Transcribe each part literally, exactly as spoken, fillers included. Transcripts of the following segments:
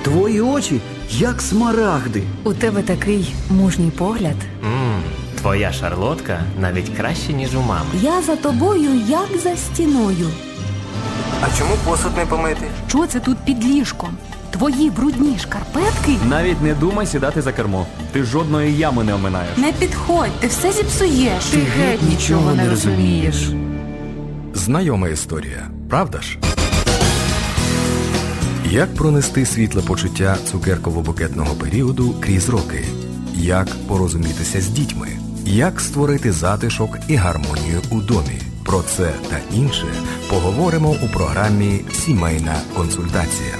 Твої очі, як смарагди. У тебе такий мужній погляд. Ммм, твоя шарлотка навіть краще, ніж у мами. Я за тобою, як за стіною. А чому посуд не помити? Що це тут під ліжком? Твої брудні шкарпетки? Навіть не думай сідати за кермо. Ти жодної ями не оминаєш. Не підходь, ти все зіпсуєш. Ти геть нічого не розумієш. Знайома історія, правда ж? Як пронести світле почуття цукерково-букетного періоду крізь роки? Як порозумітися з дітьми? Як створити затишок і гармонію у домі? Про це та інше поговоримо у програмі «Сімейна консультація».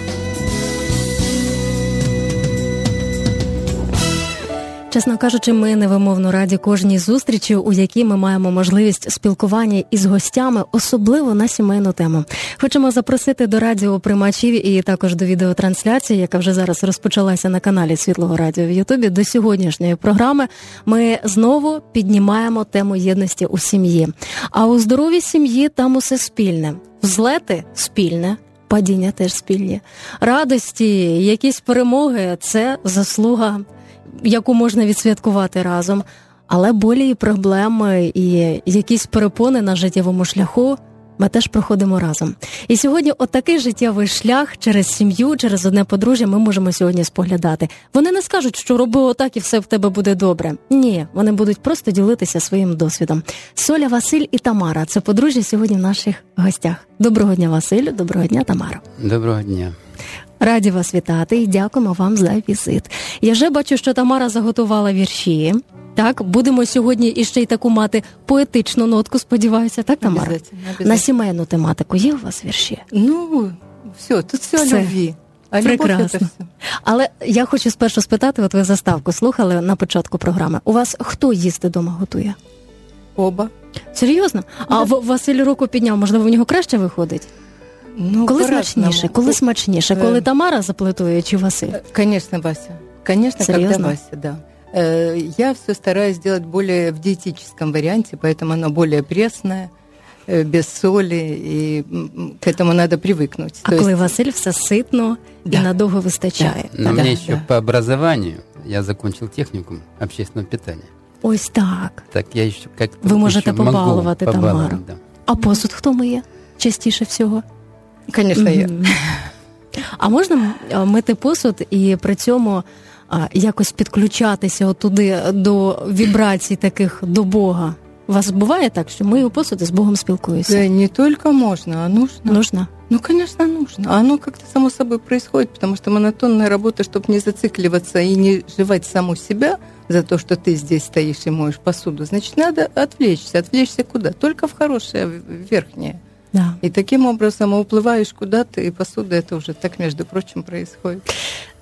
Чесно кажучи, ми невимовно раді кожній зустрічі, у якій ми маємо можливість спілкування із гостями, особливо на сімейну тему. Хочемо запросити до радіоприймачів і також до відеотрансляції, яка вже зараз розпочалася на каналі Світлого Радіо в Ютубі, до сьогоднішньої програми. Ми знову піднімаємо тему єдності у сім'ї. А у здоровій сім'ї там усе спільне. Взлети – спільне. Падіння теж спільні. Радості, якісь перемоги – це заслуга, яку можна відсвяткувати разом. Але болі і проблеми, і якісь перепони на життєвому шляху ми теж проходимо разом. І сьогодні отакий життєвий шлях через сім'ю, через одне подружжя ми можемо сьогодні споглядати. Вони не скажуть, що роби отак і все в тебе буде добре. Ні, вони будуть просто ділитися своїм досвідом. Соля, Василь і Тамара – це подружжя сьогодні в наших гостях. Доброго дня, Василю, доброго дня, Тамара. Доброго дня. Раді вас вітати і дякуємо вам за візит. Я вже бачу, що Тамара заготувала вірші. Так, будемо сьогодні іще й таку мати поетичну нотку, сподіваюся. Так, Тамара? Обязательно, обязательно. На сімейну тематику є у вас вірші? Ну, все, тут все, все. о любві. А прекрасно. Це все. Але я хочу спершу спитати, от ви заставку слухали на початку програми. У вас хто їсти дома готує? Оба. Серйозно? А Да. Василь руку підняв, можливо, в нього краще виходить? Ну, коли по-разному. смачніше? Коли смачніше? Е. Коли Тамара заплетує чи Василь? Конечно, Вася. Конечно, Серьезно? когда Вася, да. Э, Я все стараюсь сделать более в диетическом варианте, поэтому оно более пресное, э, без соли, и м, к этому надо привыкнуть. А То коли есть- Василь все ситно і Да. надовго вистачає. Но Да, мне да. еще по образованию, я закончил техникум общественного питания. Ось так. Так я еще как-то Ви можете еще могу побалувати побаловать, Тамару. да. А посуд хто миє частіше всього? Конечно, я. Мгм. А можна а, мити посуд і при цьому а, якось підключатися отуди до вібрацій таких до Бога? У вас буває так, що мию посуд і з Богом спілкуюся? Да, не только можно, а нужно. Нужно? Ну, конечно, нужно. А оно как-то само собой происходит, потому что монотонная работа, чтобы не зацикливаться и не жевать саму себя за то, что ты здесь стоишь и моешь посуду, значит, надо отвлечься. Отвлечься куда? Только в хорошее, в верхнее. Да. И таким образом уплываешь куда-то, и посуда это уже так, между прочим, происходит.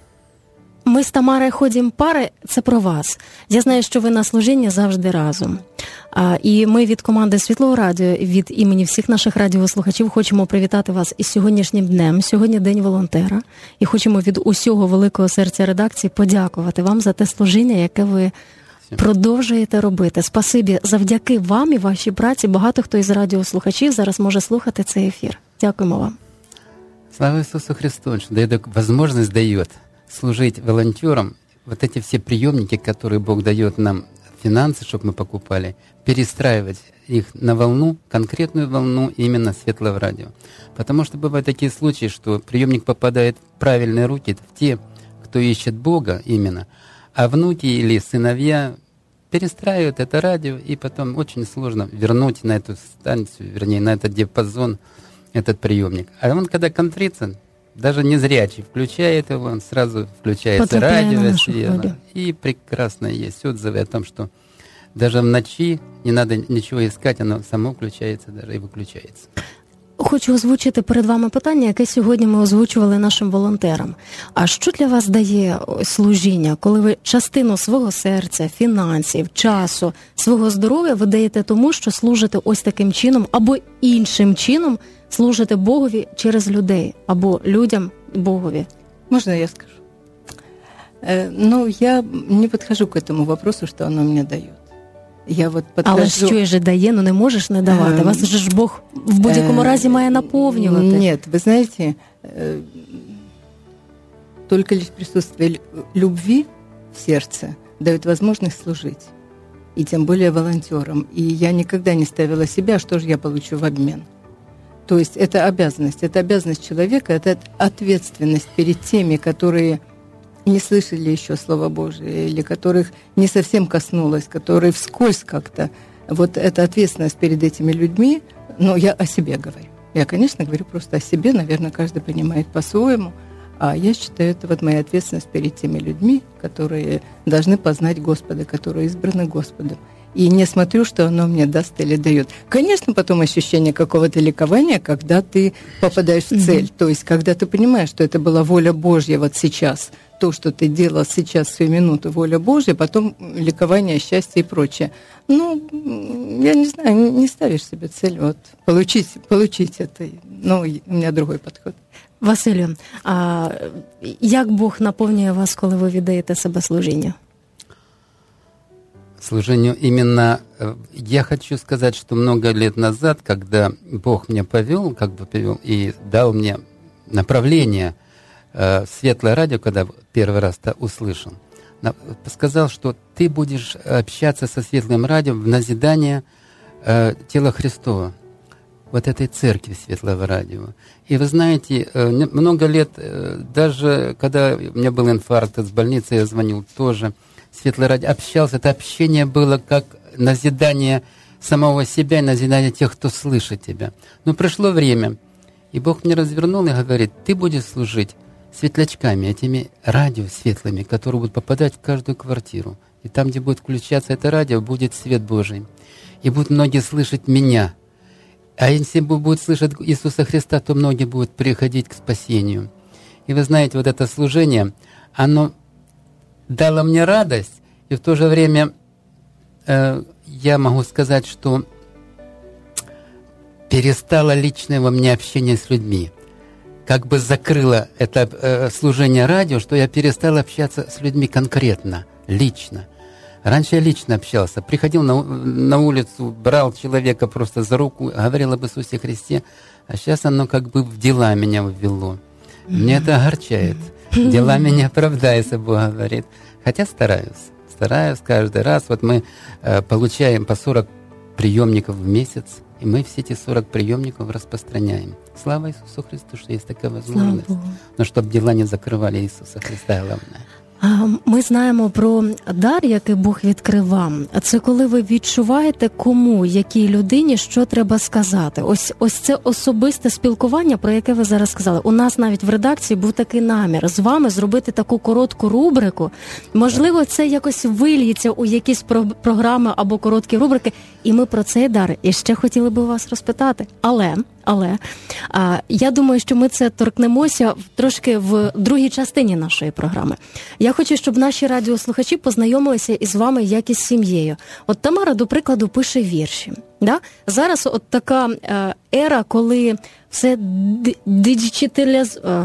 Ми з Тамарою ходимо пари, це про вас. Я знаю, що ви на служінні завжди разом. А, і ми від команди Світлого Радіо, від імені всіх наших радіослухачів хочемо привітати вас із сьогоднішнім днем. Сьогодні День волонтера. І хочемо від усього великого серця редакції подякувати вам за те служіння, яке ви продовжуєте робити. Спасибі, завдяки вам і вашій праці багато хто із радіослухачів зараз може слухати цей ефір. Дякуємо вам. Слава Иисусу Христу, что дает, возможность дает служить волонтерам. Вот эти все приемники, которые Бог дает нам, финансы, чтобы мы покупали, перестраивать их на волну, конкретную волну именно Светлого Радио. Потому что бывают такие случаи, что приемник попадает в правильные руки, в те, кто ищет Бога именно, а внуки или сыновья перестраивают это радио, и потом очень сложно вернуть на эту станцию, вернее, на этот диапазон этот приемник. А он, когда контрится, даже незрячий включает его, он сразу включается Потопляя на радио, нашу верно. хвилю. И прекрасно есть отзывы о том, что даже в ночи не надо ничего искать, оно само включается даже и выключается. Хочу озвучити перед вами питання, яке сьогодні ми озвучували нашим волонтерам. А що для вас дає служіння, коли ви частину свого серця, фінансів, часу, свого здоров'я ви даєте тому, що служите ось таким чином або іншим чином служите Богові через людей, або людям Богові? Можно я скажу? Э, Ну, я не подхожу к этому вопросу, что оно мне дает. Я вот подхожу... Але що же дає, ну не можеш не давати. Вас же ж Бог в будь-якому разі має наповнювати. Нет, вы знаете, э, только лишь присутствие любви в сердце дает возможность служить. И тем более волонтерам. И я никогда не ставила себя, что же я получу в обмен. То есть это обязанность. Это обязанность человека, это ответственность перед теми, которые не слышали еще Слово Божие, или которых не совсем коснулось, которые вскользь как-то. Вот эта ответственность перед этими людьми, но я о себе говорю. Я, конечно, говорю просто о себе, наверное, каждый понимает по-своему. А я считаю, это вот моя ответственность перед теми людьми, которые должны познать Господа, которые избраны Господом. И не смотрю, что оно мне даст или дает. Конечно, потом ощущение какого-то ликования, когда ты попадаешь в цель. Mm-hmm. То есть, когда ты понимаешь, что это была воля Божья вот сейчас, то, что ты делал сейчас в свою минуту, воля Божья, потом ликование, счастье и прочее. Ну, я не знаю, не ставишь себе цель вот, получить, получить это. Ну, у меня другой подход. Василю, а як Бог наповнює вас, коли ви віддаєте себе служінню? Служению именно, я хочу сказать, что много лет назад, когда Бог меня повел, как бы повел и дал мне направление в Светлое радио, когда первый раз это услышал, сказал, что ты будешь общаться со Светлым радио в назидание тела Христова, вот этой церкви Светлого радио. И вы знаете, много лет, даже когда у меня был инфаркт из больницы, я звонил тоже, Светлое радио, общался, это общение было как назидание самого себя и назидание тех, кто слышит тебя. Но прошло время, и Бог мне развернул и говорит, ты будешь служить светлячками, этими радио светлыми, которые будут попадать в каждую квартиру. И там, где будет включаться это радио, будет свет Божий. И будут многие слышать меня. А если будут слышать Иисуса Христа, то многие будут приходить к спасению. И вы знаете, вот это служение, оно дало мне радость, и в то же время э, я могу сказать, что перестало личное во мне общение с людьми. Как бы закрыло это э, служение радио, что я перестал общаться с людьми конкретно, лично. Раньше я лично общался, приходил на, на улицу, брал человека просто за руку, говорил об Иисусе Христе, а сейчас оно как бы в дела меня ввело. Мне это огорчает. Делами не оправдайся, Бог говорит. Хотя стараюсь. Стараюсь каждый раз. Вот мы э, получаем по сорок приемников в месяц, и мы все эти сорок приемников распространяем. Слава Иисусу Христу, что есть такая возможность. Но чтобы дела не закрывали Иисуса Христа, главное. Ми знаємо про дар, який Бог відкрив вам. Це коли ви відчуваєте, кому, якій людині, що треба сказати. Ось, ось це особисте спілкування, про яке ви зараз сказали. У нас навіть в редакції був такий намір з вами зробити таку коротку рубрику. Можливо, це якось вильється у якісь про- програми або короткі рубрики. І ми про цей дар іще хотіли би вас розпитати. Але... Але а, я думаю, що ми це торкнемося трошки в другій частині нашої програми. Я хочу, щоб наші радіослухачі познайомилися із вами як із сім'єю. От Тамара, до прикладу, пише вірші. Да? Зараз от така е, ера, коли все диджиталіз... Е,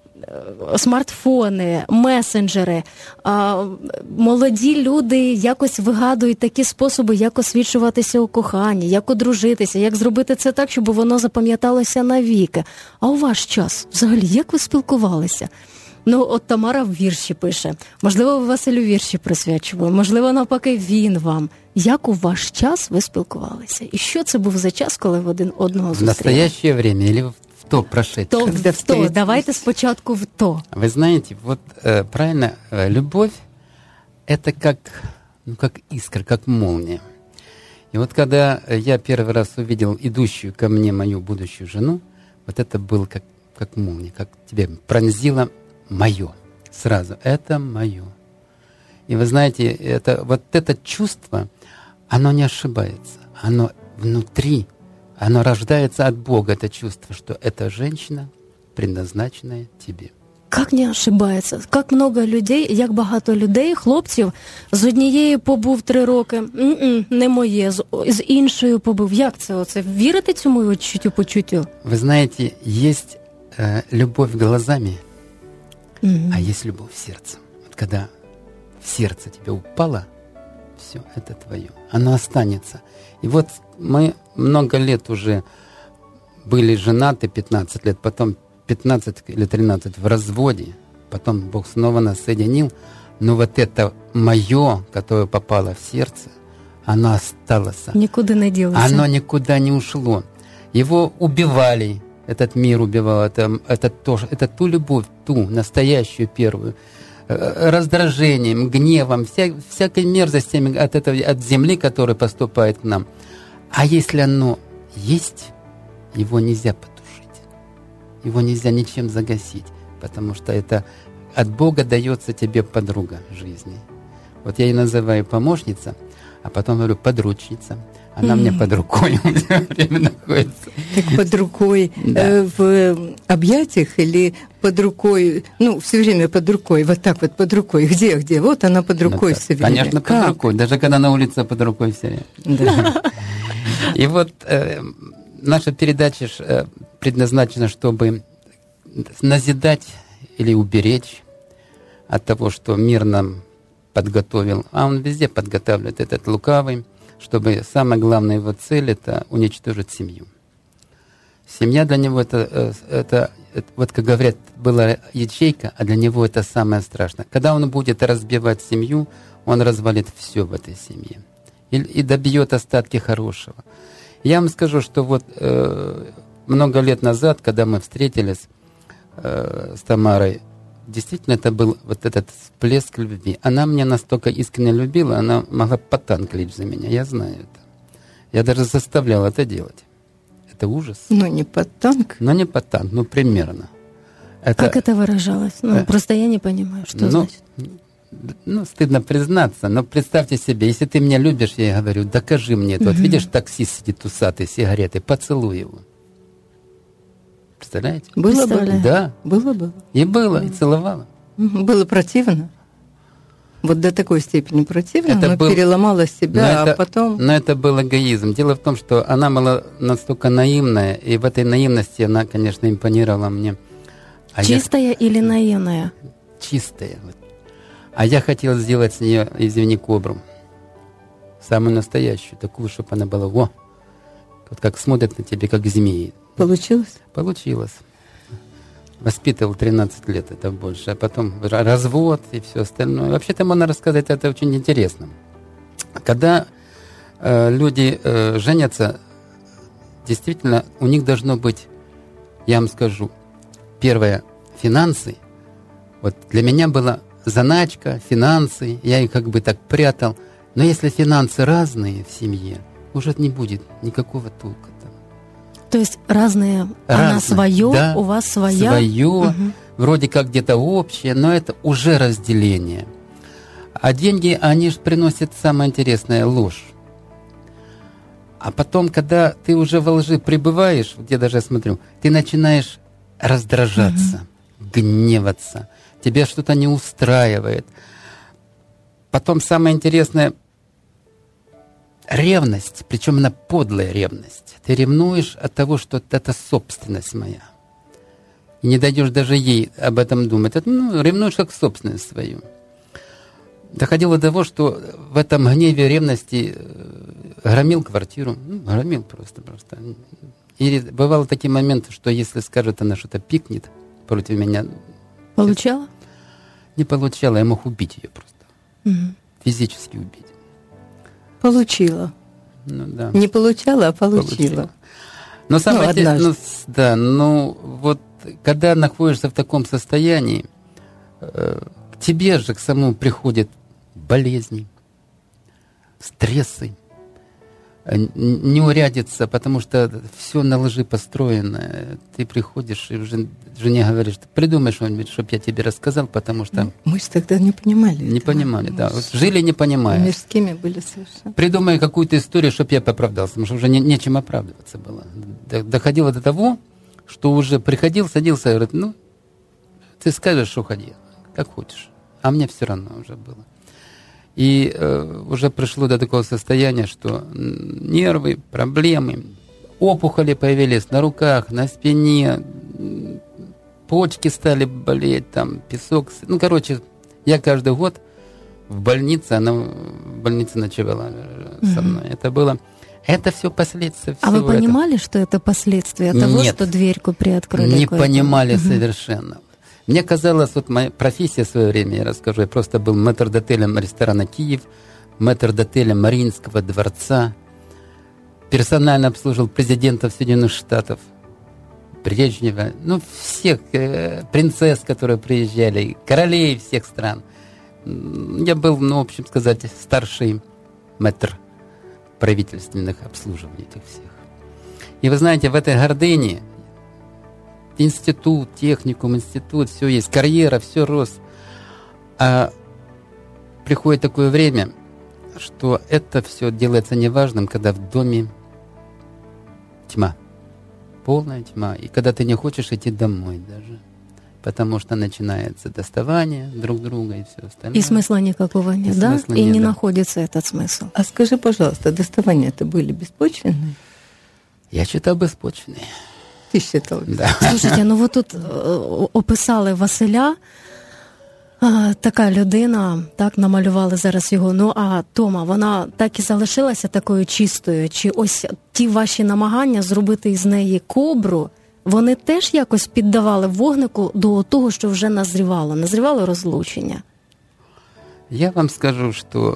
смартфони, месенджери, а, молоді люди якось вигадують такі способи, як освічуватися у коханні, як одружитися, як зробити це так, щоб воно запам'яталося навіки. А у ваш час, взагалі, як ви спілкувалися? Ну, от Тамара в вірші пише. Можливо, ви Василю вірші присвячували, можливо, навпаки, він вам. Як у ваш час ви спілкувалися? І що це був за час, коли ви один одного зустріли? В настоящее время или в то прошедшее? То, в то. Давайте спочатку в то. Вы знаете, вот э, правильно, э, любовь – это как, ну, как искра, как молния. И вот когда я первый раз увидел идущую ко мне мою будущую жену, вот это было как, как молния, как тебе пронзило мое сразу. Это мое. И вы знаете, это, вот это чувство, оно не ошибается. Оно внутри, оно рождается от Бога, это чувство, что эта женщина предназначенная тебе. Як не ошибається? Як много людей, як багато людей, хлопців, з однією побув три роки, М-м, не моє, з, з іншою побув. Як це? Оце? Вірите цьому відчуттю, почуттю? Вы знаете, есть э, любовь глазами, Mm-hmm. а есть любовь сердцем. Вот когда в сердце тебе упало, все, это твое. Оно останется. И вот мы много лет уже были женаты, пятнадцать лет, потом пятнадцать или тринадцать в разводе. потом Бог снова нас соединил, но вот это мое, которое попало в сердце, оно осталось. Никуда не делось. Оно никуда не ушло. Его убивали, этот мир убивал, это, это, то, это ту любовь, ту настоящую первую, раздражением, гневом, вся, всякой мерзостями от, этого, от земли, которая поступает к нам. А если оно есть, его нельзя потушить, его нельзя ничем загасить, потому что это от Бога дается тебе подруга жизни. Вот я ее называю помощница, а потом говорю подручница. Она mm-hmm. мне под рукой все время находится. Так под рукой да. э, в объятиях или под рукой, ну, все время под рукой, вот так вот под рукой. Где, где? Вот она под рукой ну, все время. Конечно, как? под рукой. Даже когда на улице под рукой все время. Да. И вот э, наша передача э, предназначена, чтобы назидать или уберечь от того, что мир нам подготовил. А он везде подготавливает, этот лукавый, чтобы самая главная его цель – это уничтожить семью. Семья для него это, это, это, вот как говорят, была ячейка, а для него это самое страшное. Когда он будет разбивать семью, он развалит все в этой семье и, и добьет остатки хорошего. Я вам скажу, что вот э, много лет назад, когда мы встретились э, с Тамарой, действительно, это был вот этот всплеск любви. Она меня настолько искренне любила, она могла под танк лечь за меня, я знаю это. Я даже заставлял это делать. Это ужас. Ну, не под танк. Но не под танк, ну, примерно. Это, как это выражалось? Ну, э, просто я не понимаю, что ну, значит. Ну, стыдно признаться, но представьте себе, если ты меня любишь, я говорю, докажи мне это. Вот видишь, таксист сидит усатый, сигареты, поцелуй его. Представляете? Было бы. Да. Было бы. И было, и целовала. Было противно. Вот до такой степени противно, это но был... переломала себя, но а потом... Но это был эгоизм. Дело в том, что она была настолько наивная, и в этой наивности она, конечно, импонировала мне. А чистая я... или наивная? Чистая. А я хотел сделать с нее, извини, кобру. Самую настоящую, такую, чтобы она была, во, вот как смотрят на тебя, как змеи. Получилось? Получилось. Воспитывал тринадцать лет, это больше. А потом развод и все остальное. Вообще-то можно рассказать, это очень интересно. Когда э, люди э, женятся, действительно, у них должно быть, я вам скажу, первое, финансы. Вот для меня была заначка, финансы, я их как бы так прятал. Но если финансы разные в семье, уже не будет никакого толка. То есть разные, разные. Она свое, да, у вас своя. Свое, угу. Вроде как где-то общее, но это уже разделение. А деньги, они же приносят самое интересное – ложь. А потом, когда ты уже во лжи пребываешь, где даже я смотрю, ты начинаешь раздражаться, угу. гневаться, тебя что-то не устраивает. Потом самое интересное – ревность, причем она подлая ревность. Ты ревнуешь от того, что это собственность моя. И не дойдешь даже ей об этом думать. Это, ну, ревнуешь как собственность свою. Доходило до того, что в этом гневе ревности громил квартиру. Ну, громил просто-просто. И бывало такие моменты, что если скажет, она что-то пикнет против меня. Получала? Не получала, я мог убить ее просто. Угу. Физически убить. Получила. Ну, да. Не получала, а получила. получила. Но самое ну, интересное, ну, да, ну вот когда находишься в таком состоянии, э, к тебе же к самому приходят болезни, стрессы, неурядица, потому что все на лжи построено. Ты приходишь и уже жене говоришь, придумай что-нибудь, чтобы я тебе рассказал, потому что... Мы же тогда не понимали. Не этого. понимали, да. Вот жили не понимая. Мирскими были совершенно. Придумай какую-то историю, чтобы я оправдался, потому что уже не, нечем оправдываться было. Доходило до того, что уже приходил, садился и говорит, ну, ты скажешь, что ходи, как хочешь. А мне все равно уже было. И э, уже пришло до такого состояния, что нервы, проблемы, опухоли появились на руках, на спине, почки стали болеть, там, песок. Ну, короче, я каждый год в больнице, она в больнице ночевала со мной. Mm-hmm. Это было... Это все последствия всего. А вы понимали, этого. что это последствия того, Нет, что дверьку приоткрыли? не кое-то? понимали угу. совершенно. Мне казалось, вот моя профессия в свое время, я расскажу, я просто был метрдотелем ресторана «Киев», метрдотелем Мариинского дворца, персонально обслуживал президентов Соединенных Штатов, Брежнева, ну, всех э, принцесс, которые приезжали, королей всех стран. Я был, ну, в общем сказать, старший мэтр правительственных обслуживаний этих всех. И вы знаете, в этой гордыне институт, техникум, институт, все есть, карьера, все рос. А приходит такое время, что это все делается неважным, когда в доме тьма, полная тьма, и когда ты не хочешь идти домой даже, потому что начинается доставание друг друга и все остальное. И смысла никакого нет, и да? Смысла и нет, не да. находится этот смысл. А скажи, пожалуйста, доставания-то были беспочвенные? Я считал беспочвенные. Ти считав? Да. Слушайте, ну ви тут е, описали Василя, а, така людина, так, намалювали зараз його. Ну, а Тома, вона так і залишилася такою чистою? Чи ось ті ваші намагання зробити із неї кобру, вони теж якось піддавали вогнику до того, що вже назрівало? Назрівало розлучення? Я вам скажу, что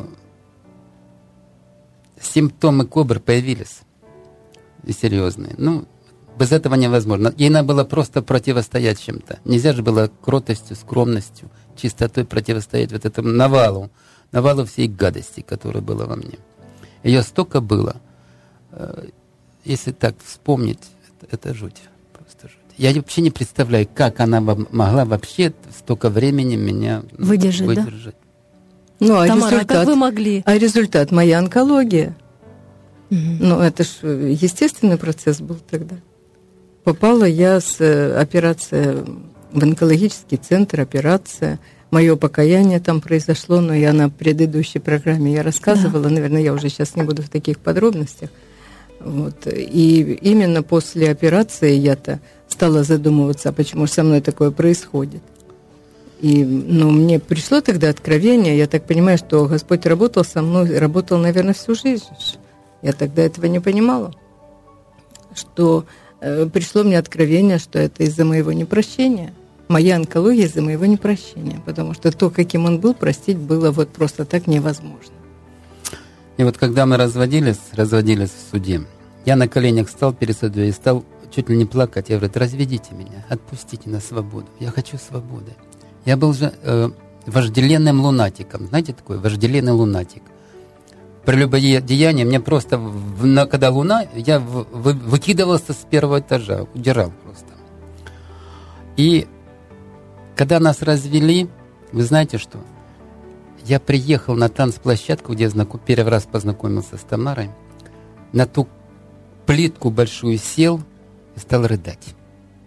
симптомы кобры появились, и серьезные. Ну, без этого невозможно. Ей надо было просто противостоять чем-то. Нельзя же было кротостью, скромностью, чистотой противостоять вот этому навалу, навалу всей гадости, которая была во мне. Ее столько было. Если так вспомнить, это, это жуть, просто жуть. Я вообще не представляю, как она могла вообще столько времени меня выдержать. выдержать. Да? Ну, а Тамара, результат, как вы могли? А результат моя онкология. Угу. Ну, это ж естественный процесс был тогда. Попала я с операции в онкологический центр, операция. Мое покаяние там произошло, но я на предыдущей программе я рассказывала, да. Наверное, я уже сейчас не буду в таких подробностях. Вот. И именно после операции я-то стала задумываться, почему со мной такое происходит. И, ну, мне пришло тогда откровение, я так понимаю, что Господь работал со мной, работал, наверное, всю жизнь. Я тогда этого не понимала, что э, пришло мне откровение, что это из-за моего непрощения. Моя онкология из-за моего непрощения, потому что то, каким он был, простить было вот просто так невозможно. И вот когда мы разводились, разводились в суде, я на коленях встал перед судьей и стал чуть ли не плакать. Я говорю: разведите меня, отпустите на свободу. Я хочу свободы. Я был же э, вожделенным лунатиком. Знаете, такой вожделенный лунатик. Прелюбодеяние мне просто, в, когда луна, я в, в, выкидывался с первого этажа, удирал просто. И когда нас развели, вы знаете что? Я приехал на танцплощадку, где я знаку, первый раз познакомился с Тамарой, на ту плитку большую сел и стал рыдать.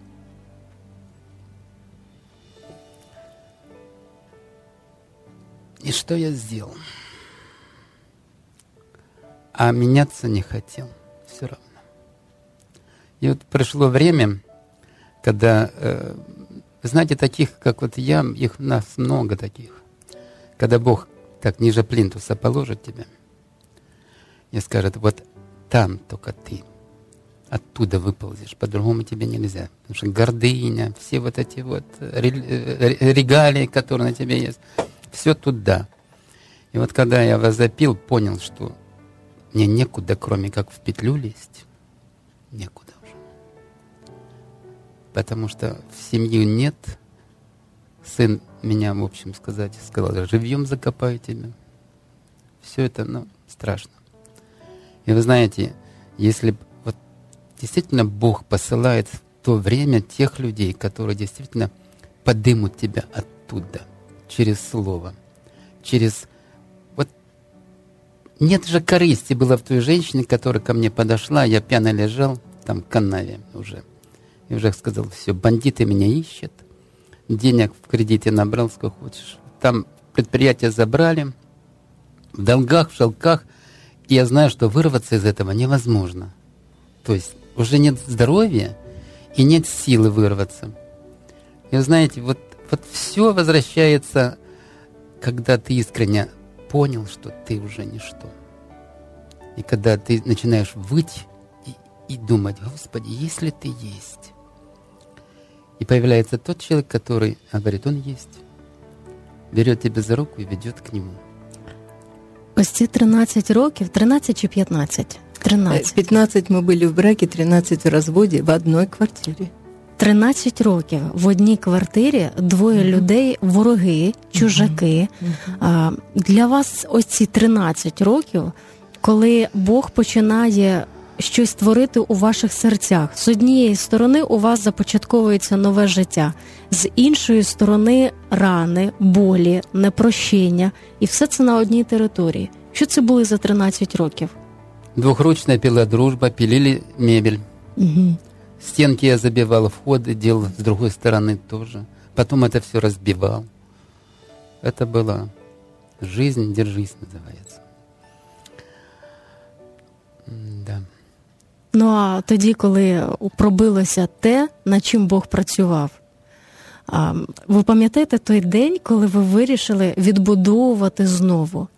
И что я сделал? А меняться не хотел, все равно. И вот пришло время, когда, э, вы знаете, таких, как вот я, их нас много таких. Когда Бог так ниже плинтуса положит тебя и скажет: вот там только ты оттуда выползешь, по-другому тебе нельзя. Потому что гордыня, все вот эти вот регалии, которые на тебе есть, все туда. И вот когда я возопил, понял, что мне некуда, кроме как в петлю лезть. Некуда уже. Потому что в семью нет. Сын меня, в общем сказать, сказал: живьем закопаю тебя. Все это, ну, страшно. И вы знаете, если вот действительно Бог посылает в то время тех людей, которые действительно подымут тебя оттуда, через слово, через... Вот нет же корысти было в той женщине, которая ко мне подошла, я пьяно лежал там в канаве уже. И уже сказал: все, бандиты меня ищут, денег в кредите набрал, сколько хочешь. Там предприятие забрали, в долгах, в шелках. И я знаю, что вырваться из этого невозможно. То есть уже нет здоровья и нет силы вырваться. И вы знаете, вот, вот все возвращается, когда ты искренне понял, что ты уже ничто. И когда ты начинаешь выть и, и думать: Господи, если ты есть, И появляется тот человек, который говорит, он есть. Берет тебя за руку и ведет к нему. Ось ці тринадцять років, тринадцять чи п'ятнадцять? тринадцять. пятнадцать мы были в браке, тринадцать в разводе в одной квартире. тринадцять років в одній квартирі, двоє mm-hmm. людей, вороги, чужаки. Mm-hmm. А, для вас ось ці тринадцять років, коли Бог починає щось творити у ваших серцях. З однієї сторони у вас започатковується нове життя, з іншої сторони рани, болі, непрощення. І все це на одній території. Що це були за тринадцять років? Двухручная пила дружба, пилили мебель. Угу. Стенки я забивал, входы делал с другой стороны тоже. Потом это все разбивал. Это была жизнь, держись, называется. Да. Ну а тоді, коли пробилося те, над чим Бог працював, ви пам'ятаєте той день, коли ви вирішили відбудовувати знову?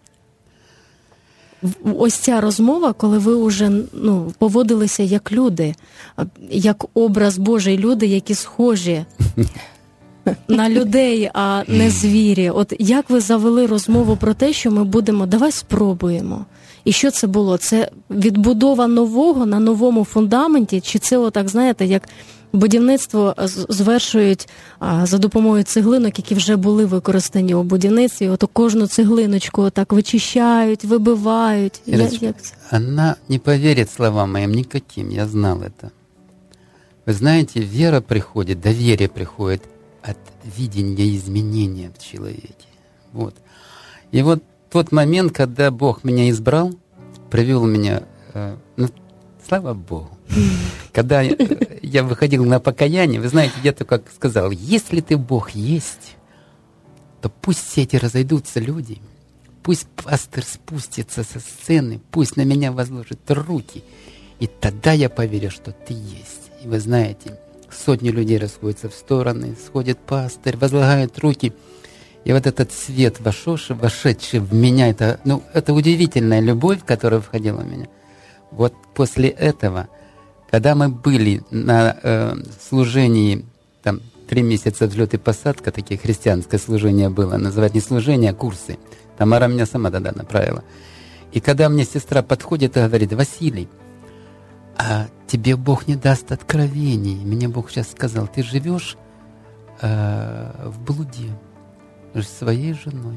Ось ця розмова, коли ви вже ну, поводилися як люди, як образ Божий, люди, які схожі на людей, а не звірі. От як ви завели розмову про те, що ми будемо, давай спробуємо. І що це було? Це відбудова нового на новому фундаменті? Чи це, отак, знаєте, як будівництво звершують а, за допомогою цеглинок, які вже були використані у будівництві? Ото кожну цеглиночку так вичищають, вибивають. Ирочка, як це? Она не поверит словам моим никаким, я знал это. Вы знаете, вера приходит, доверие приходит от видения изменения в человеке. Вот. И вот тот момент, когда Бог меня избрал, привел меня, э, ну, слава Богу, когда я выходил на покаяние, вы знаете, я только сказал, если ты Бог есть, то пусть все эти разойдутся люди, пусть пастор спустится со сцены, пусть на меня возложит руки, и тогда я поверю, что ты есть. И вы знаете, сотни людей расходятся в стороны, сходит пастырь, возлагает руки. И вот этот свет вошедший, вошедший в меня, это, ну, это удивительная любовь, которая входила в меня. Вот после этого, когда мы были на э, служении, там, три месяца взлет и посадка, такие христианское служение было, называть не служение, а курсы. Тамара меня сама тогда направила. И когда мне сестра подходит и говорит, Василий, а тебе Бог не даст откровений. Мне Бог сейчас сказал, ты живешь э, в блуде с своей женой.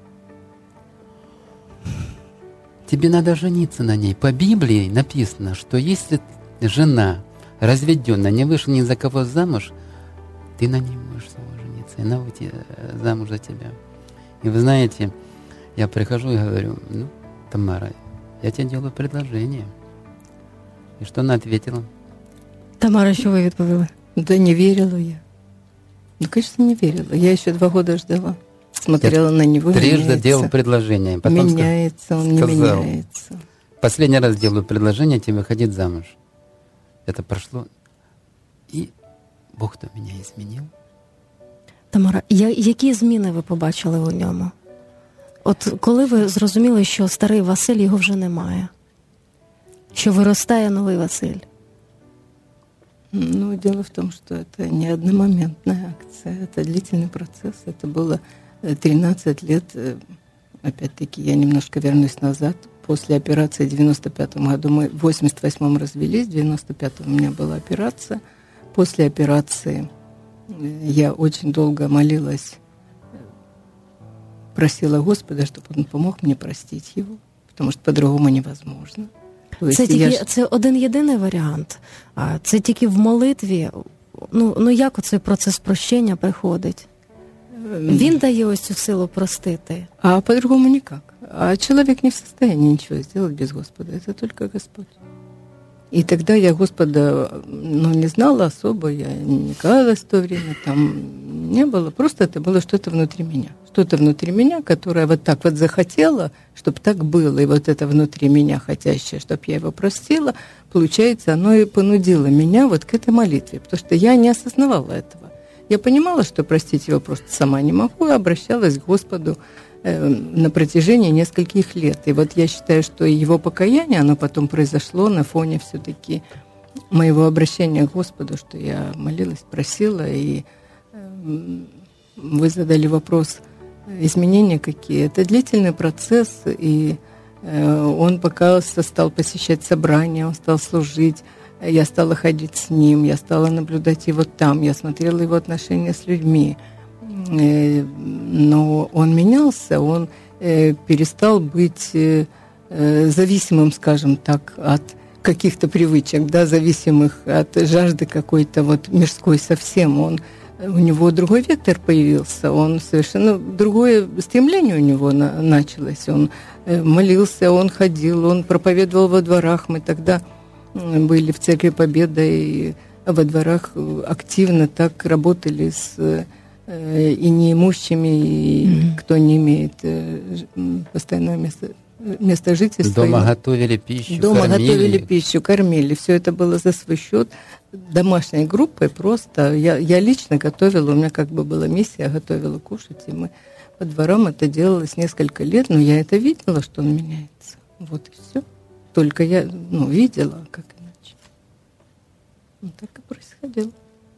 Тебе надо жениться на ней. По Библии написано, что если жена разведенная, не вышла ни за кого замуж, ты на ней можешь жениться, и она выйти замуж за тебя. И вы знаете, я прихожу и говорю, ну, Тамара, я тебе делаю предложение. И что она ответила? Тамара, що ви відповіли? Да не верила я. Ну, конечно, не верила. Я еще два года ждала. Смотрела я на него. Трижды меняется. делал предложение. Потом меняется, он сказал, не меняется. Последний раз делаю предложение тебе выходить замуж. Это прошло. И Бог-то меня изменил. Тамара, я, які зміни ви побачили у ньому? От коли ви зрозуміли, що старий Василь, його вже немає? Що вырастая новый Василь? Ну, дело в том, что это не одномоментная акция, это длительный процесс. Это было тринадцать лет. Опять-таки, я немножко вернусь назад. После операции в девяносто пятом году мы в восемьдесят восьмом развелись, в девяносто пятом у меня была операция. После операции я очень долго молилась, просила Господа, чтобы Он помог мне простить его, потому что по-другому невозможно. Це тільки ж... це один єдиний варіант. А це тільки в молитві. Ну, ну як оцей процес прощення приходить? Він дає ось цю силу простити. А по-другому никак. А человек не в состоянии ничего сделать без Господа. Это только Господь. И тогда я Господа, ну, не знала особо, я не каялась в то время, там не было. Просто это было что-то внутри меня. Что-то внутри меня, которое вот так вот захотело, чтобы так было. И вот это внутри меня, хотящее, чтобы я его простила, получается, оно и понудило меня вот к этой молитве. Потому что я не осознавала этого. Я понимала, что простить его просто сама не могу, и обращалась к Господу э, на протяжении нескольких лет. И вот я считаю, что его покаяние, оно потом произошло на фоне все-таки моего обращения к Господу, что я молилась, просила, и э, вы задали вопрос, изменения какие. Это длительный процесс, и э, он пока стал посещать собрания, он стал служить, я стала ходить с ним, я стала наблюдать его там, я смотрела его отношения с людьми. Э, но он менялся, он э, перестал быть э, зависимым, скажем так, от каких-то привычек, да, зависимых от жажды какой-то вот мирской совсем. Он, у него другой вектор появился, он совершенно другое стремление у него на, началось. Он э, молился, он ходил, он проповедовал во дворах. Мы тогда были в Церкви Победа и во дворах активно так работали с э, и неимущими, и mm-hmm. кто не имеет э, постоянного места, место жительства. Дома готовили пищу, Дома кормили. готовили пищу, кормили. Все это было за свой счет. Домашней группой просто. Я, я лично готовила, у меня как бы была миссия, я готовила кушать, и мы по дворам это делалось несколько лет, но я это видела, что он меняется. Вот и все. Только я, ну, видела, как иначе. Ну, так и происходило.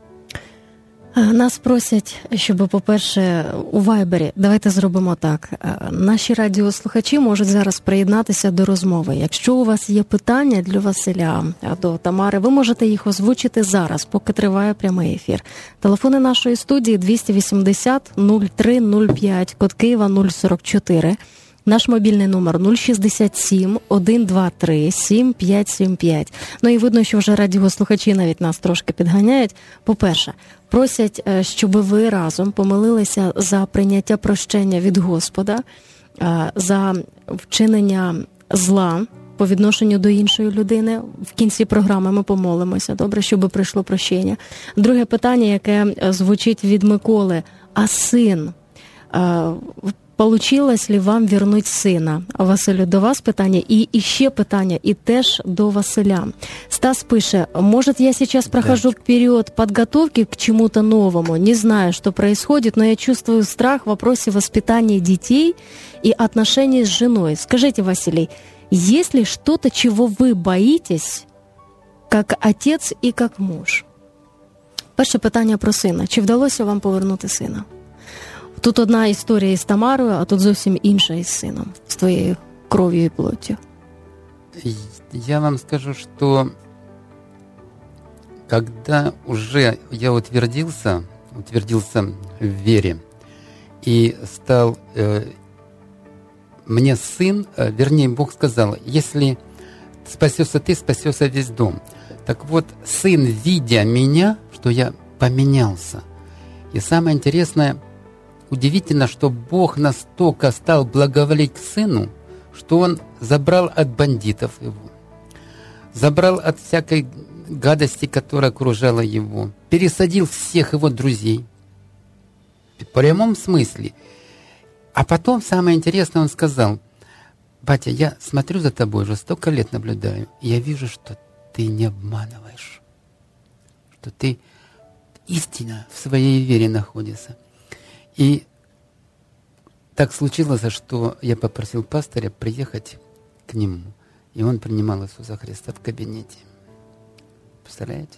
Нас просять, щоб, по-перше, у Вайбері, давайте зробимо так. Наші радіослухачі можуть зараз приєднатися до розмови. Якщо у вас є питання для Василя, до Тамари, ви можете їх озвучити зараз, поки триває прямий ефір. Телефони нашої студії двісті вісімдесят нуль три нуль п'ять, код Києва нуль сорок чотири. Наш мобільний номер нуль шістдесят сім сто двадцять три сім п'ять сім п'ять. Ну і видно, що вже радіослухачі навіть нас трошки підганяють. По-перше, просять, щоб ви разом помолилися за прийняття прощення від Господа, за вчинення зла по відношенню до іншої людини. В кінці програми ми помолимося, добре, щоб прийшло прощення. Друге питання, яке звучить від Миколи. А син, получилось ли вам вернуть сина? Василю, до вас питання. И еще питання, и теж до Василя. Стас пише, может, я сейчас прохожу период подготовки к чему-то новому, не знаю, что происходит, но я чувствую страх в вопросе воспитания детей и отношений с женой. Скажите, Василий, есть ли что-то, чего вы боитесь, как отец и как муж? Перше питання про сина. Чи вдалося вам повернути сина? Тут одна історія із Тамарою, а тут зовсім інша із сином, з твоєю кров'ю і плоттю. Я вам скажу, что когда уже я утвердился, утвердился в вере и стал, э, мне сын, э, вернее, Бог сказал, если спасешься ты, спасется весь дом. Так вот, сын, видя меня, что я поменялся, и самое интересное, удивительно, что Бог настолько стал благоволить к сыну, что он забрал от бандитов его, забрал от всякой гадости, которая окружала его, пересадил всех его друзей. В прямом смысле. А потом, самое интересное, он сказал, батя, я смотрю за тобой, уже столько лет наблюдаю, и я вижу, что ты не обманываешь, что ты истинно в своей вере находишься. И так случилось, что я попросил пастыря приехать к нему, и он принимал Иисуса Христа в кабинете. Представляете?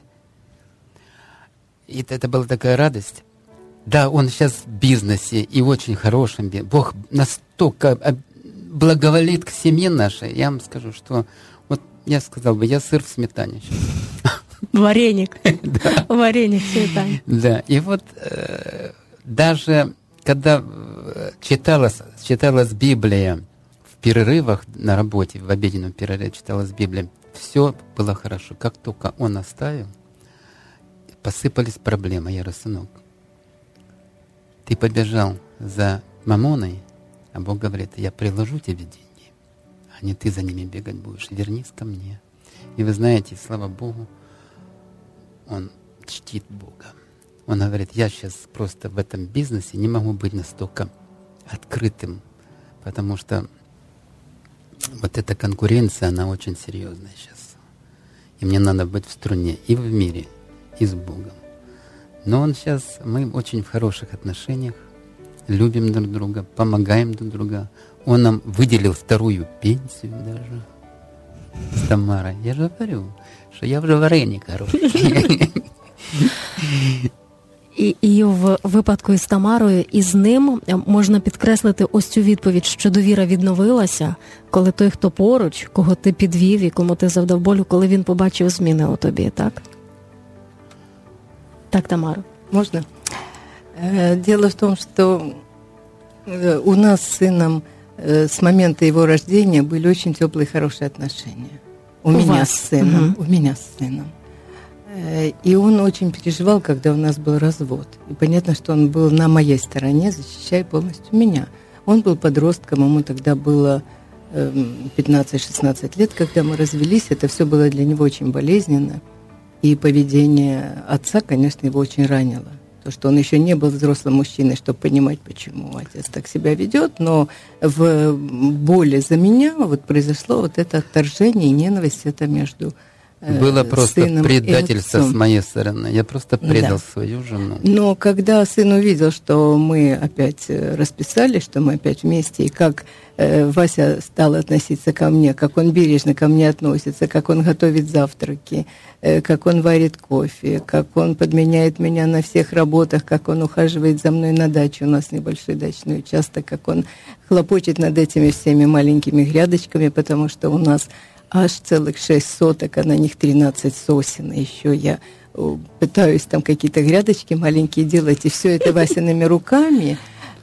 И это, это была такая радость. Да, он сейчас в бизнесе, и очень хорошем. Бог настолько благоволит к семье нашей. Я вам скажу, что вот я сказал бы, я сыр в сметане сейчас. Вареник. Вареник в сметане. Да, и вот... Даже когда читалась, читалась Библия в перерывах на работе, в обеденном перерыве читалась Библия, все было хорошо. Как только он оставил, посыпались проблемы. Я говорю, сынок, ты побежал за мамоной, а Бог говорит, я приложу тебе деньги, а не ты за ними бегать будешь. Вернись ко мне. И вы знаете, слава Богу, он чтит Бога. Он говорит, я сейчас просто в этом бизнесе не могу быть настолько открытым, потому что вот эта конкуренция, она очень серьезная сейчас. И мне надо быть в струне и в мире, и с Богом. Но он сейчас, мы очень в хороших отношениях, любим друг друга, помогаем друг другу. Он нам выделил вторую пенсию даже. с Тамарой. Я же говорю, что я вже вареник хороший. І, і в випадку із Тамарою, і з ним можна підкреслити ось цю відповідь, що довіра відновилася, коли той, хто поруч, кого ти підвів і кому ти завдав болю, коли він побачив зміни у тобі, так? Так, Тамара. Можно? Дело в том, что у нас с сыном с момента его рождения были очень теплые, хорошие отношения. У, у меня вас? с сыном. Угу. У меня с сыном. И он очень переживал, когда у нас был развод. И понятно, что он был на моей стороне, защищая полностью меня. Он был подростком, ему тогда было пятнадцать-шестнадцать лет, когда мы развелись. Это все было для него очень болезненно. И поведение отца, конечно, его очень ранило. То, что он еще не был взрослым мужчиной, чтобы понимать, почему отец так себя ведет. Но в боли за меня вот произошло вот это отторжение и ненависть это между Было просто предательство с моей стороны. Я просто предал да. свою жену. Но когда сын увидел, что мы опять расписались, что мы опять вместе, и как э, Вася стал относиться ко мне, как он бережно ко мне относится, как он готовит завтраки, э, как он варит кофе, как он подменяет меня на всех работах, как он ухаживает за мной на даче, у нас небольшой дачный участок, как он хлопочет над этими всеми маленькими грядочками, потому что у нас аж целых шесть соток, а на них тринадцать сосен. И еще я пытаюсь там какие-то грядочки маленькие делать, и все это Васиными руками,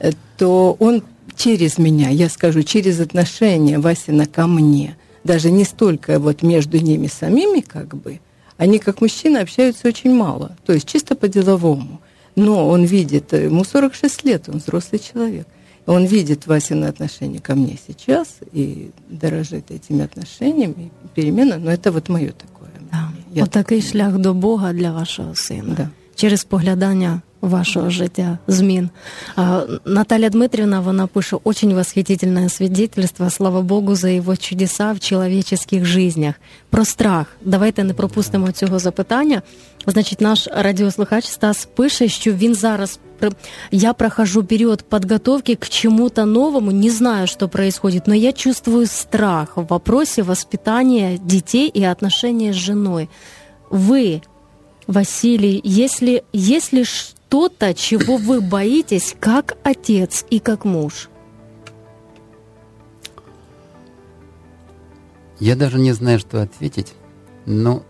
то он через меня, я скажу, через отношения Васина ко мне, даже не столько вот между ними самими как бы, они как мужчины общаются очень мало, то есть чисто по-деловому. Но он видит, ему сорок шесть лет, он взрослый человек. Он видит Васины отношения ко мне сейчас и дорожит этими отношениями, перемена, но это вот моє такое. Да. Отакий шлях до Бога для вашого сина. Да. Через поглядання вашого життя, змін. А, Наталья Дмитриевна, вона пише, очень восхитительное свидетельство, слава Богу, за его чудеса в человеческих жизнях. Про страх. Давайте не пропустимо цього запитання. Значить, наш радіослухач Стас пише, що він зараз я прохожу период подготовки к чему-то новому, не знаю, что происходит, но я чувствую страх в вопросе воспитания детей и отношения с женой. Вы, Василий, если, если что-то, чего вы боитесь, как отец и как муж? Я даже не знаю, что ответить, но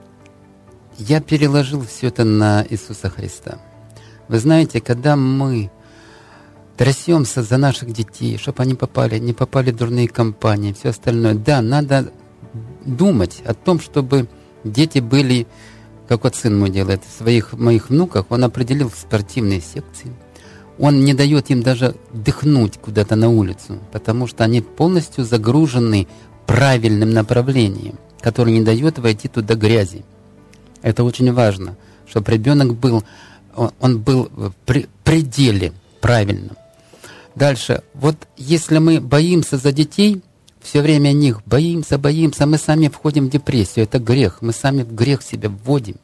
я переложил все это на Иисуса Христа. Вы знаете, когда мы трясемся за наших детей, чтобы они попали, не попали в дурные компании, все остальное, да, надо думать о том, чтобы дети были, как вот сын мой делает, в своих моих внуках, он определил спортивные секции. Он не дает им даже дыхнуть куда-то на улицу, потому что они полностью загружены правильным направлением, которое не дает войти туда грязи. Это очень важно, чтобы ребенок был он был в пределе правильном. Дальше. Вот если мы боимся за детей, все время о них боимся, боимся, мы сами входим в депрессию. Это грех. Мы сами в грех себя вводим.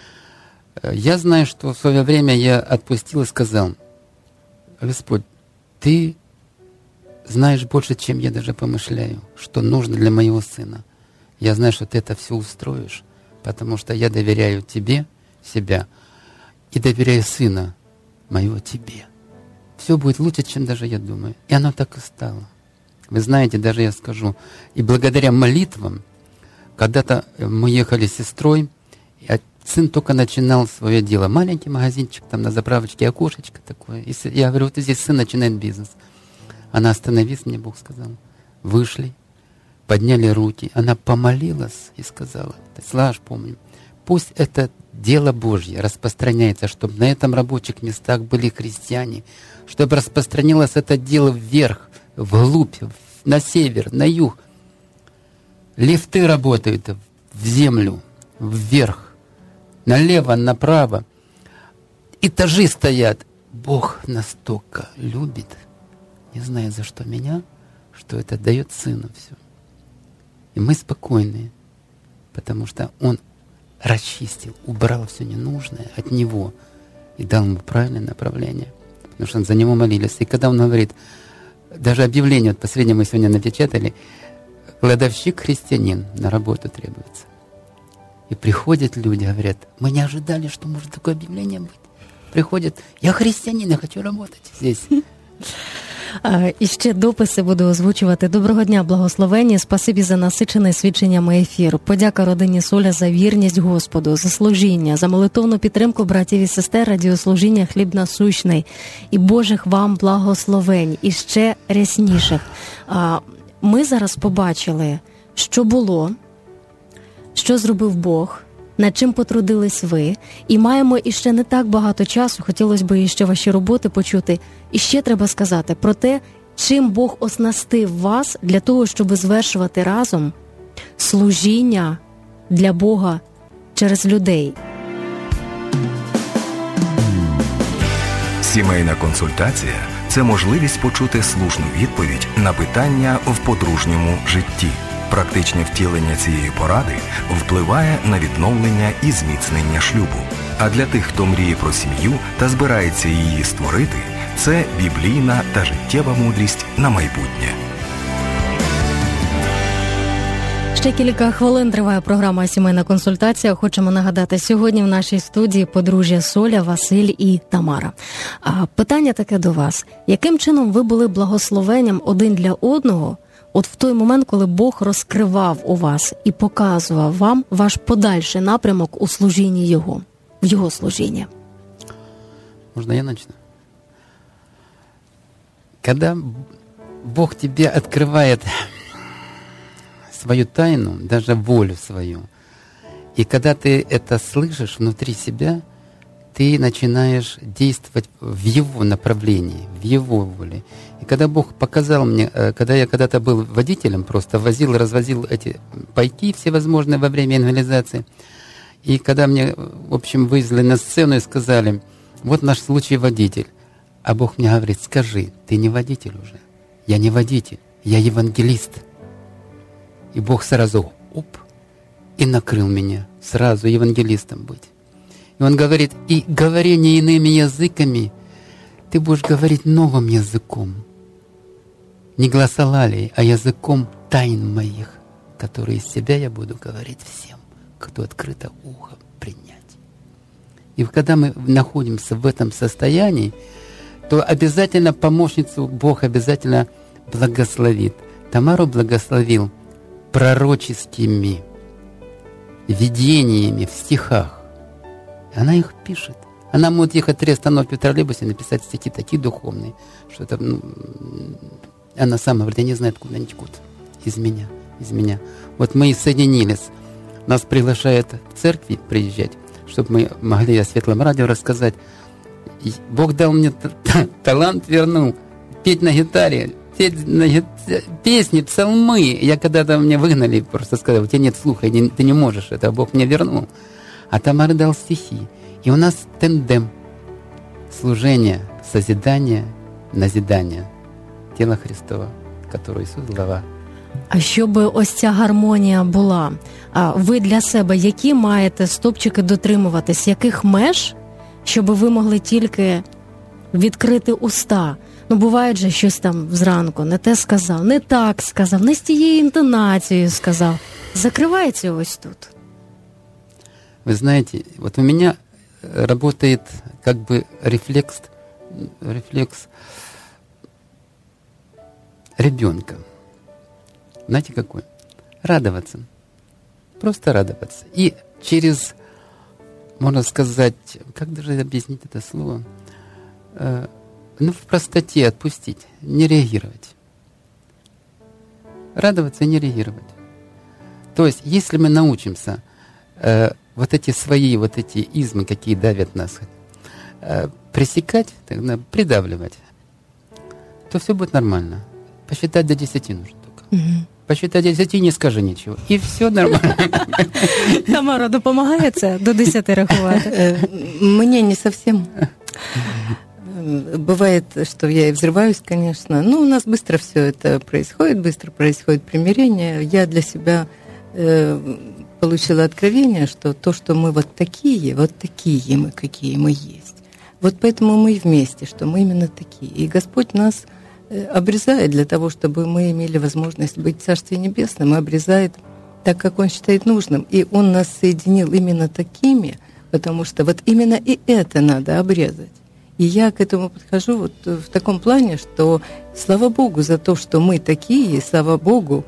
Я знаю, что в свое время я отпустил и сказал: Господь, Ты знаешь больше, чем я даже помышляю, что нужно для моего сына. Я знаю, что Ты это все устроишь, потому что я доверяю Тебе, себя, и доверяю сына моего Тебе. Все будет лучше, чем даже я думаю. И оно так и стало. Вы знаете, даже я скажу, и благодаря молитвам, когда-то мы ехали с сестрой, и сын только начинал свое дело. Маленький магазинчик, там на заправочке окошечко такое. И я говорю, вот здесь сын начинает бизнес. Она остановилась, мне Бог сказал. Вышли, подняли руки. Она помолилась и сказала, Слаш, помню, пусть это дело Божье распространяется, чтобы на этом рабочих местах были христиане, чтобы распространилось это дело вверх, вглубь, на север, на юг. Лифты работают в землю, вверх, налево, направо. Этажи стоят. Бог настолько любит, не знаю за что меня, что это дает сыну все. И мы спокойные, потому что Он расчистил, убрал все ненужное от него и дал ему правильное направление. Потому что за него молились. И когда он говорит, даже объявление, вот последнее мы сегодня напечатали, кладовщик-христианин на работу требуется. И приходят люди, говорят, мы не ожидали, что может такое объявление быть. Приходят, я христианин, я хочу работать здесь. І ще дописи буду озвучувати. Доброго дня, благословення. Спасибі за насичене свідченнями ефір. Подяка родині Соля за вірність Господу, за служіння, за молитовну підтримку братів і сестер, радіослужіння «Хліб насущний». І Божих вам благословень. І ще рясніших. Ми зараз побачили, що було, що зробив Бог, над чим потрудились ви, і маємо іще не так багато часу, хотілося б іще ваші роботи почути. І ще треба сказати про те, чим Бог оснастив вас для того, щоб звершувати разом служіння для Бога через людей. Сімейна консультація – це можливість почути слушну відповідь на питання в подружньому житті. Практичне втілення цієї поради впливає на відновлення і зміцнення шлюбу. А для тих, хто мріє про сім'ю та збирається її створити, це біблійна та життєва мудрість на майбутнє. Ще кілька хвилин триває програма «Сімейна консультація». Хочемо нагадати, сьогодні в нашій студії подружжя Соля, Василь і Тамара. А питання таке до вас. Яким чином ви були благословенням один для одного от в той момент, коли Бог розкривав у вас і показував вам ваш подальший напрямок у служінні Його, в Його служінні? Можно я начну? Когда Бог тебе открывает свою тайну, даже волю свою, и когда ты это слышишь внутри себя, ты начинаешь действовать в Его направлении, в Его воле. И когда Бог показал мне, когда я когда-то был водителем, просто возил, развозил эти пайки всевозможные во время евангелизации, и когда мне, в общем, вывезли на сцену и сказали, вот наш случай водитель, а Бог мне говорит, скажи, ты не водитель уже, я не водитель, я евангелист. И Бог сразу, оп, и накрыл меня сразу евангелистом быть. И Он говорит, и говорение иными языками, ты будешь говорить новым языком. Не гласолалией, а языком тайн моих, которые из себя я буду говорить всем, кто открыто ухо принять. И когда мы находимся в этом состоянии, то обязательно помощницу Бог обязательно благословит. Тамару благословил пророческими видениями в стихах. Она их пишет. Она может ехать три остановки в троллейбусе и написать стихи такие духовные, что это, ну, она сама говорит, я не знаю, откуда они текут. Из меня, из меня. Вот мы и соединились. Нас приглашают в церкви приезжать, чтобы мы могли о Светлом радио рассказать. И Бог дал мне талант, вернул, петь на гитаре, петь на гитаре, песни, псалмы. Я когда-то меня выгнали, просто сказали, у тебя нет слуха, ты не можешь это, Бог мне вернул. А Тамара дал стихи. И у нас тандем служения, созидания, назидания тела Христова, которое Ісус глава. А щоб ось ця гармонія була, а ви для себе які маєте стопчики дотримуватись, яких меж, щоб ви могли тільки відкрити уста? Ну, буває же щось там зранку, не те сказав, не так сказав, не з тією інтонацією сказав. Закривається ось тут. Вы знаете, вот у меня работает как бы рефлекс, рефлекс ребенка. Знаете какой? Радоваться. Просто радоваться. И через, можно сказать, как даже объяснить это слово, э, ну, в простоте отпустить, не реагировать. Радоваться и не реагировать. То есть, если мы научимся э, вот эти свои, вот эти измы, какие давят нас, э, пресекать, тогда придавливать, то все будет нормально. Посчитать до десяти нужно только. Угу. Посчитать до десяти, не скажи ничего. И все нормально. Тамара, допомагає це до десяти рахувати? Мне не совсем. Бывает, что я и взрываюсь, конечно. Но у нас быстро все это происходит, быстро происходит примирение. Я для себя э, получила откровение, что то, что мы вот такие, вот такие мы, какие мы есть. Вот поэтому мы и вместе, что мы именно такие. И Господь нас обрезает для того, чтобы мы имели возможность быть в Царстве Небесном, и обрезает так, как Он считает нужным. И Он нас соединил именно такими, потому что вот именно и это надо обрезать. И я к этому подхожу вот в таком плане, что слава Богу за то, что мы такие, и слава Богу,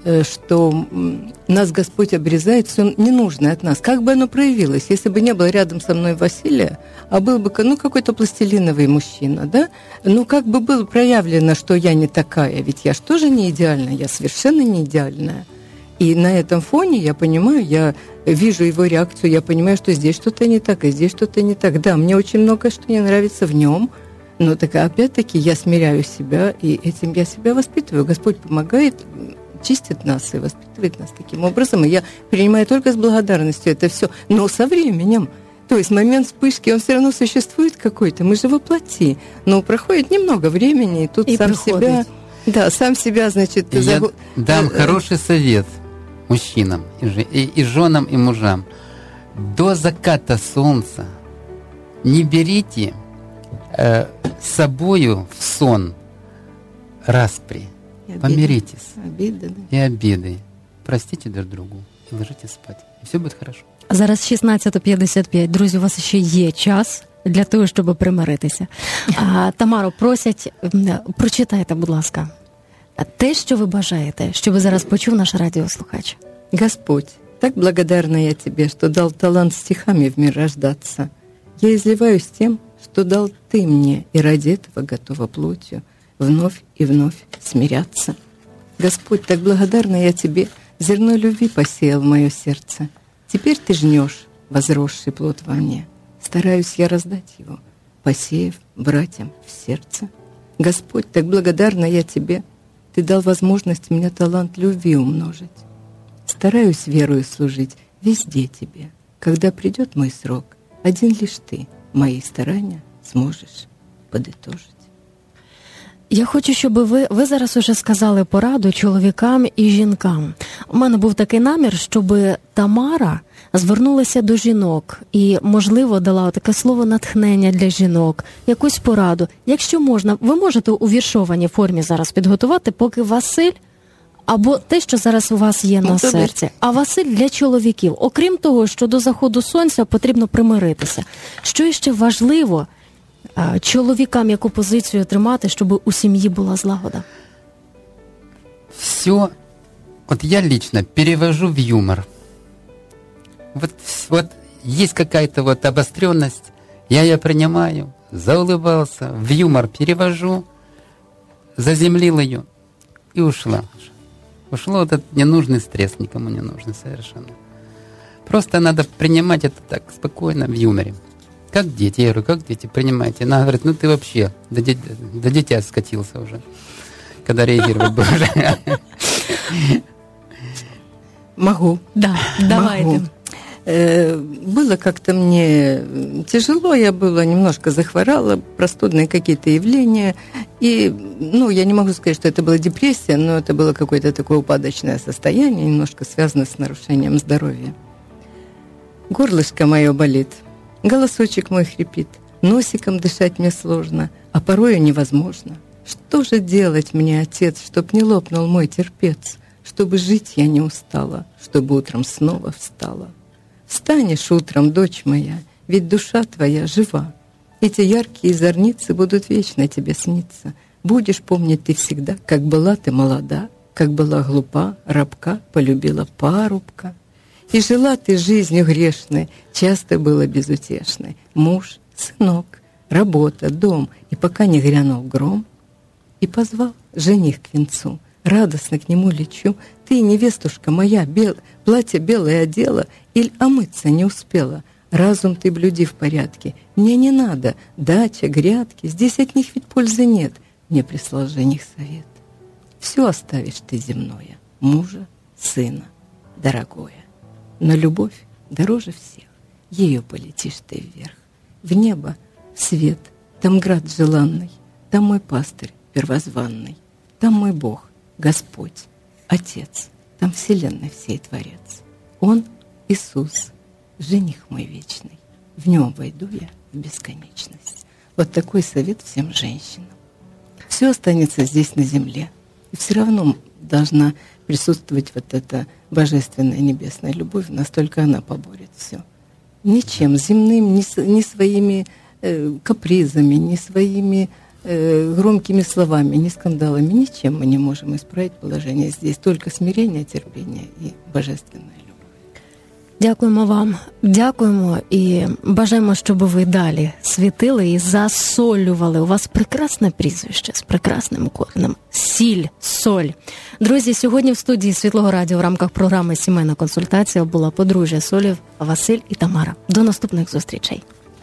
что нас Господь обрезает все ненужное от нас. Как бы оно проявилось, если бы не было рядом со мной Василия, а был бы ну, какой-то пластилиновый мужчина, да? Ну, как бы было проявлено, что я не такая, ведь я же тоже не идеальная, я совершенно не идеальная. И на этом фоне я понимаю, я вижу его реакцию, я понимаю, что здесь что-то не так, и здесь что-то не так. Да, мне очень многое, что не нравится в нем, но так опять-таки я смиряю себя, и этим я себя воспитываю. Господь помогает, чистит нас и воспитывает нас таким образом, и я принимаю только с благодарностью это все. Но со временем, то есть момент вспышки, он все равно существует какой-то, мы же воплоти, но проходит немного времени, и тут и сам приходит. себя... Да, сам себя, значит... Я за... дам хороший совет мужчинам, и, и, и женам, и мужам. До заката солнца не берите э, с собою в сон распри. И помиритесь. Обиды, да. И обиды. Простите друг другу і ложитесь спать. І все буде хорошо. Зараз шістнадцята п'ятдесят п'ять. Друзі, у вас ще є час для того, щоб примиритися. А, Тамаро, просять, прочитайте, будь ласка, те, що ви бажаєте, щоб зараз почув наш радіослухач. Господь, так благодарна я Тебе, что дал талант стихами в мир рождаться. Я изливаюсь тем, что дал Ты мне, и ради этого готова плотью вновь и вновь смиряться. Господь, так благодарна я Тебе, зерно любви посеял в мое сердце. Теперь Ты жнешь возросший плод во мне. Стараюсь я раздать его, посеяв братьям в сердце. Господь, так благодарна я Тебе, Ты дал возможность мне талант любви умножить. Стараюсь верою служить везде Тебе. Когда придет мой срок, один лишь Ты мои старания сможешь подытожить. Я хочу, щоб ви, ви зараз уже сказали пораду чоловікам і жінкам. У мене був такий намір, щоб Тамара звернулася до жінок і, можливо, дала таке слово натхнення для жінок, якусь пораду. Якщо можна, ви можете у віршованій формі зараз підготувати, поки Василь, або те, що зараз у вас є на серці. А Василь для чоловіків. Окрім того, що до заходу сонця потрібно примиритися. Що ще важливо чоловікам, яку позицію тримати, щоб у сім'ї була злагода? Все, вот я лично перевожу в юмор. Вот, вот есть какая-то вот обостренность, я ее принимаю, заулыбался, в юмор перевожу, заземлил ее и ушла. Ушло этот ненужный стресс, никому не нужный совершенно. Просто надо принимать это так спокойно, в юморе. Как дети, я говорю, как дети, принимайте. Она говорит, ну ты вообще до, дит... до дитя скатился уже, когда реагировать будешь. Могу. Да, давайте. Могу. Было как-то мне тяжело, я была немножко захворала, простудные какие-то явления. И, ну, я не могу сказать, что это была депрессия, но это было какое-то такое упадочное состояние, немножко связанное с нарушением здоровья. Горлышко мое болит. Голосочек мой хрипит, носиком дышать мне сложно, а порою невозможно. Что же делать мне, Отец, чтоб не лопнул мой терпец, чтобы жить я не устала, чтобы утром снова встала? Встанешь утром, дочь моя, ведь душа твоя жива. Эти яркие зорницы будут вечно тебе сниться. Будешь помнить ты всегда, как была ты молода, как была глупа, рабка, полюбила парубка. И жила ты жизнью грешной, часто было безутешной. Муж, сынок, работа, дом, и пока не грянул гром, и позвал жених к венцу. Радостно к нему лечу. Ты, невестушка моя, бел... платье белое одела, иль омыться не успела. Разум ты блюди в порядке. Мне не надо дача, грядки, здесь от них ведь пользы нет. Мне прислал жених совет. Все оставишь ты земное, мужа, сына, дорогое. Но любовь дороже всех, ею полетишь ты вверх. В небо, в свет, там град желанный, там мой пастырь первозванный, там мой Бог, Господь, Отец, там вселенной всей Творец. Он Иисус, жених мой вечный, в нем войду я в бесконечность. Вот такой совет всем женщинам. все останется здесь на земле. И все равно должна присутствовать вот эта божественная небесная любовь, настолько она поборет все. Ничем земным, ни, ни своими э, капризами, ни своими э, громкими словами, ни скандалами, ничем мы не можем исправить положение здесь. Только смирение, терпение и божественная любовь. Дякуємо вам, дякуємо і бажаємо, щоб ви далі світили і засолювали. У вас прекрасне прізвище з прекрасним коренем. Сіль, соль. Друзі, сьогодні в студії Світлого Радіо в рамках програми «Сімейна консультація» була подружжя Солів, Василь і Тамара. До наступних зустрічей.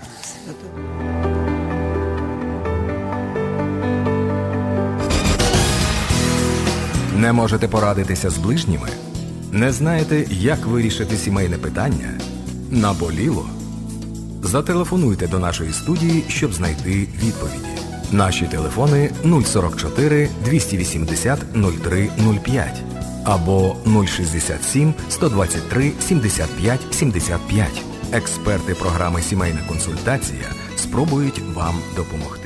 Не можете порадитися з ближніми? Не знаєте, як вирішити сімейне питання? Наболіло? Зателефонуйте до нашої студії, щоб знайти відповіді. Наші телефони нуль сорок чотири двісті вісімдесят нуль три нуль п'ять або нуль шістдесят сім сто двадцять три сімдесят п'ять сімдесят п'ять. Експерти програми «Сімейна консультація» спробують вам допомогти.